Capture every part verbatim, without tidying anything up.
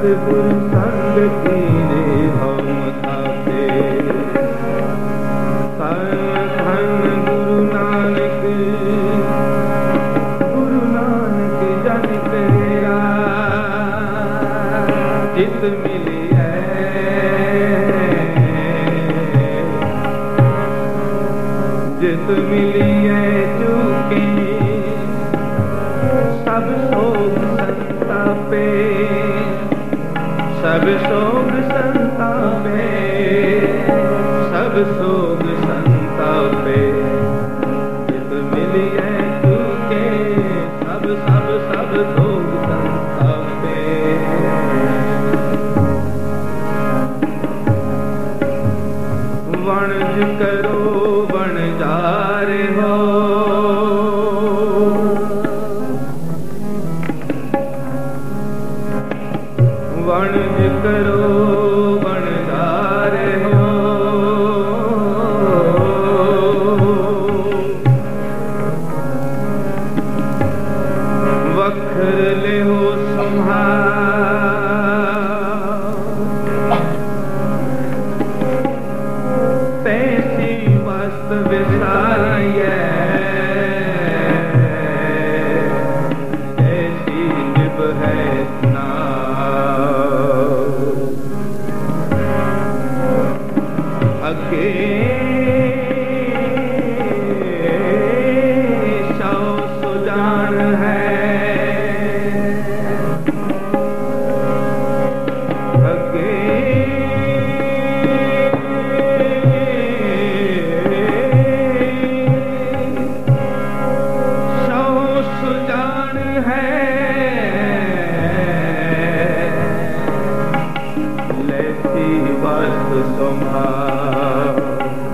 सतगुरु संग कीने हम थाते। धन धन गुरु नानक, गुरु नानक जन तेरा, जित मिलिए जित मिलिए चूके सब सोग संतापे, सब सोग संतापे, सब सोग संतापे। जित मिलिए चूके सब सब सब सोग संतापे। वणज करो वणजारे हो, वणज करो वणजारे हो। वखर ले हो संहार, तैसी वस्त विसारिए, ऐसी निभ है अगे सौ सुजान है, अगे सौ सुजान है। लैसी वस्त संभाल,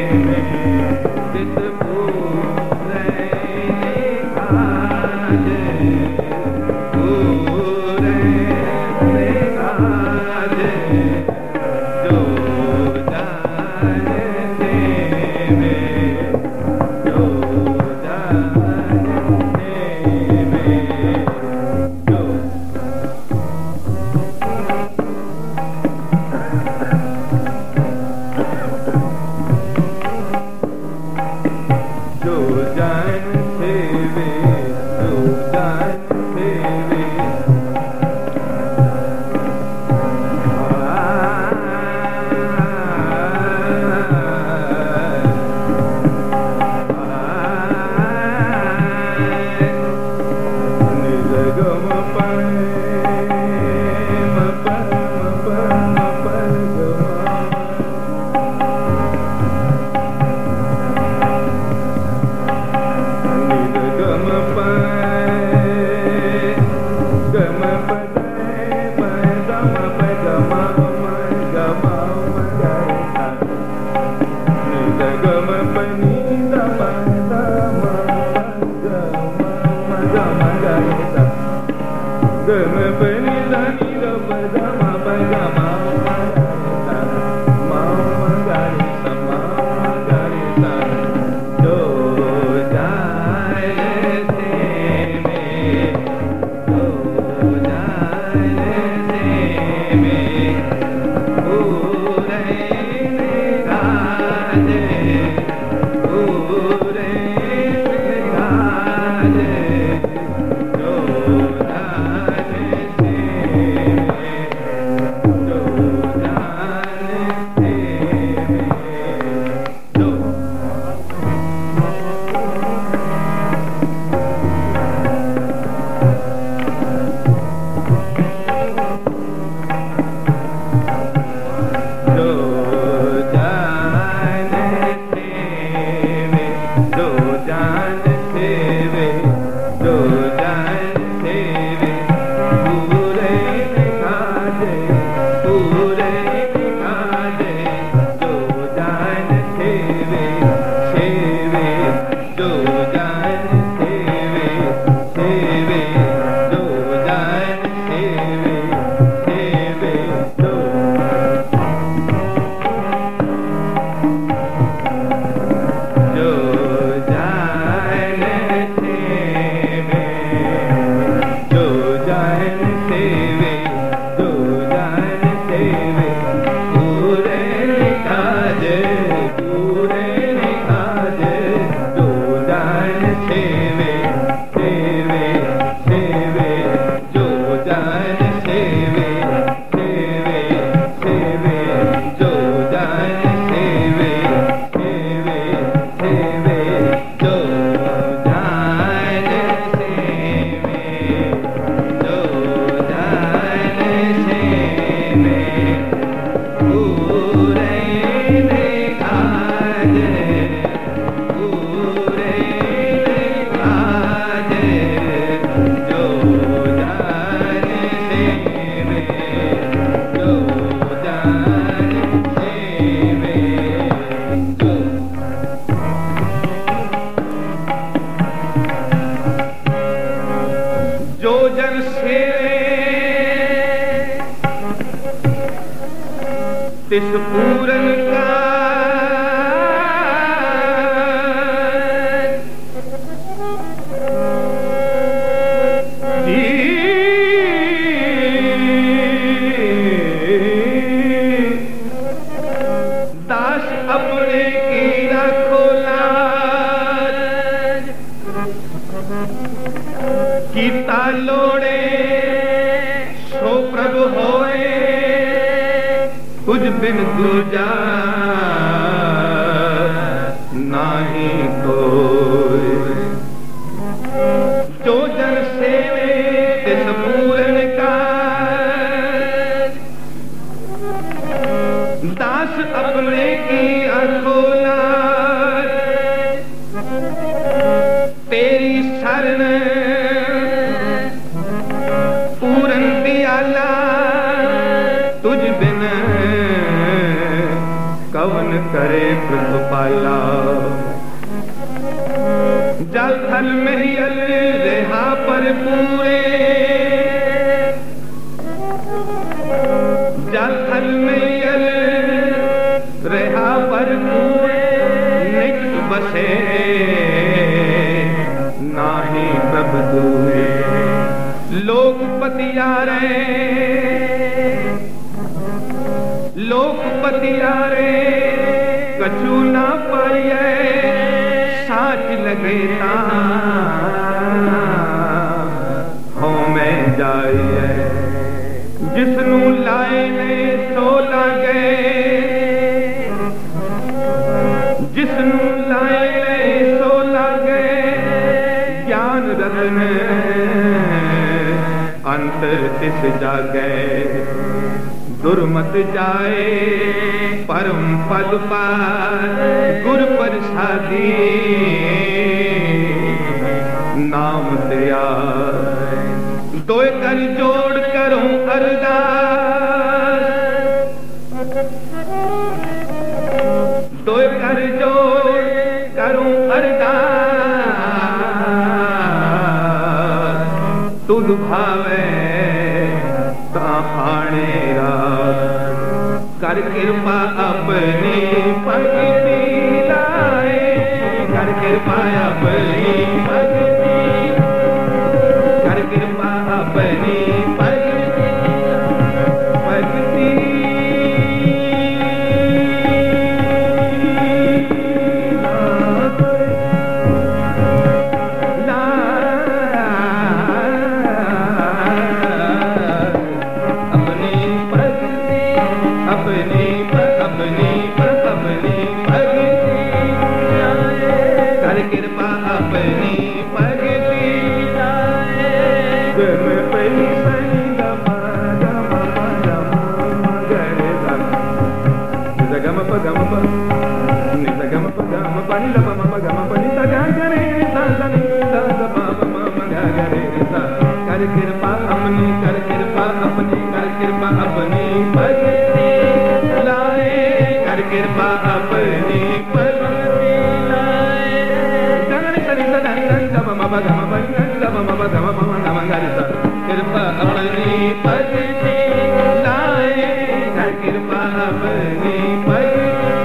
तिस पूरन का दास अपने की रखो लाज कीता लोड़े सो प्रभु होए कुछ बिन दूजा नाही कोई जो जन सेवे तिस पूरन का दास अपने की अखोला तेरी शरण पूरन दियाला तुझ बिन कवन करे कृपाला जल थल महियल रेहा पर पूरे जल थल महियल रेहा पर पूरे निकट बसे नाही प्रभ दूरे लोक पतियारे लोक पतियारे कछु ना पाइए साच लगेता हो मैं जाइए जिसनू लाए ने सो लागे जिसनू लाए ने सो लागे ज्ञान रतन अंतर तिस जागे दुर्मत जाए परम पद पार गुर प्रसादी नाम दया दो कर जोड़ करूं अरदास दो कर जोड़ करूं अरदास तुद भावे ताहाणेरा कर कृपा अपनी भक्ति लाए कर कृपा अपनी भक्ति कर कृपा अपनी भक्ति भक्ति कर कृपा अपनी कर कृपा अपनी कर कृपा अपनी भक्ति लाए कर कृपा अपनी भक्ति लाए जगन सरि सदन गम मम गम बंगन गम मम गम मम गम गरिसा कृपा अपनी भक्ति लाए कर कृपा अपनी भक्ति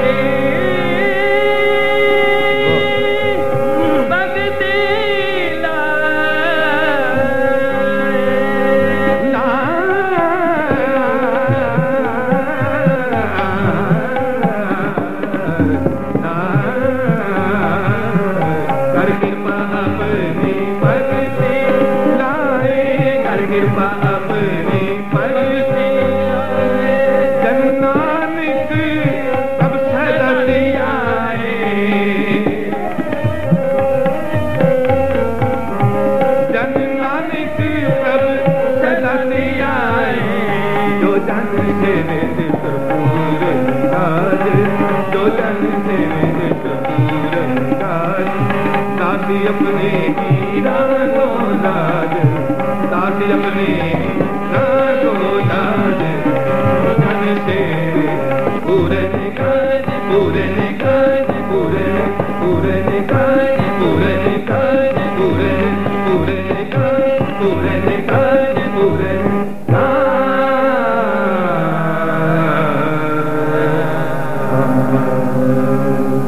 अपने हीरा को लाज दासी अपने हीरा को लाज धन से पूरे निकाज पूरे निकाज पूरे पूरे निकाज पूरे निकाज पूरे पूरे निकाज पूरे निकाज पूरे